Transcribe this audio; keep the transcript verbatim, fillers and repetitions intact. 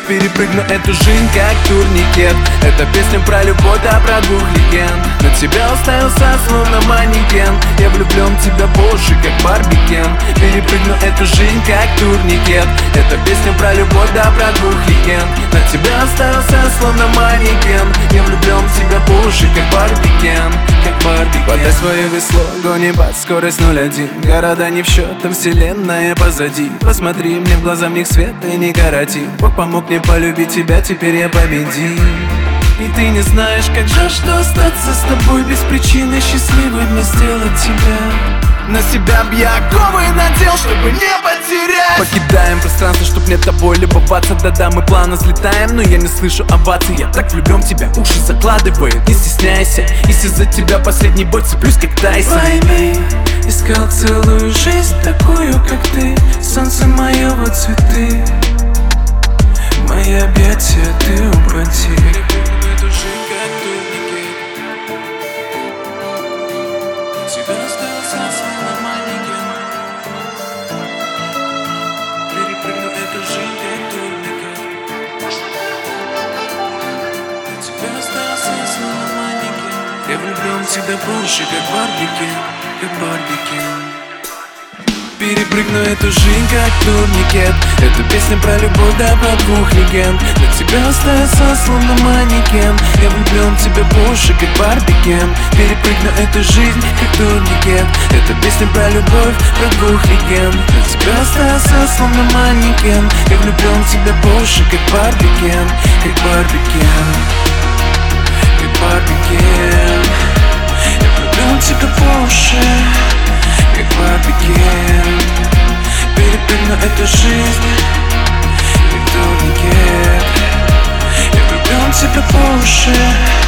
Перепрыгну эту жизнь как турникет. Это песня про любовь, да про двух легенд. На тебя уставился словно манекен. Я влюблен в тебя больше, как Барби Кен. Перепрыгну эту жизнь как турникет. Это песня про любовь, да про двух легенд. На тебя оставился словно манекен. Я влюблен в тебя больше, как Барби Кен, как Барби Кен. Подай свое весло, гони под скорость ноль один. Города не в счет, а вселенная позади. Посмотри мне в глаза, в них свет и не короти. Бог помог мне полюбить тебя, теперь я победил. И ты не знаешь, как жаль, что остаться с тобой без причины счастливой мне сделать тебя. На себя б я оковы надел, чтобы не потерять. Покидаем пространство, чтоб не тобой любоваться. Да-да, мы плавно взлетаем, но я не слышу оваций. Я так влюблен в тебя, уши закладывает, не стесняйся. Если за тебя последний бой, цеплюсь как Тайсон. Пойми, искал целую жизнь такую, как ты. Солнце мое, вот цветы. Мои объятия, ты упади. Я влюблен в тебя больше, как Барби Кен, как Барби Кен. Перепрыгну эту жизнь, как турникет. Это песня про любовь, да про двух легенд. На тебя остается словно манекен. Я влюблен в тебя больше, как Барби Кен. Перепрыгну эту жизнь, как турникет. Это песня про любовь, про двух легенд. На тебя остается словно манекен. Я влюблен в тебя больше, как Барби Кен, как Барби Кен, как Барби Кен. Я влюблен в тебя больше, как Барби Кен. Перепрыгну эту жизнь, как турникет. Я влюблен в тебя больше.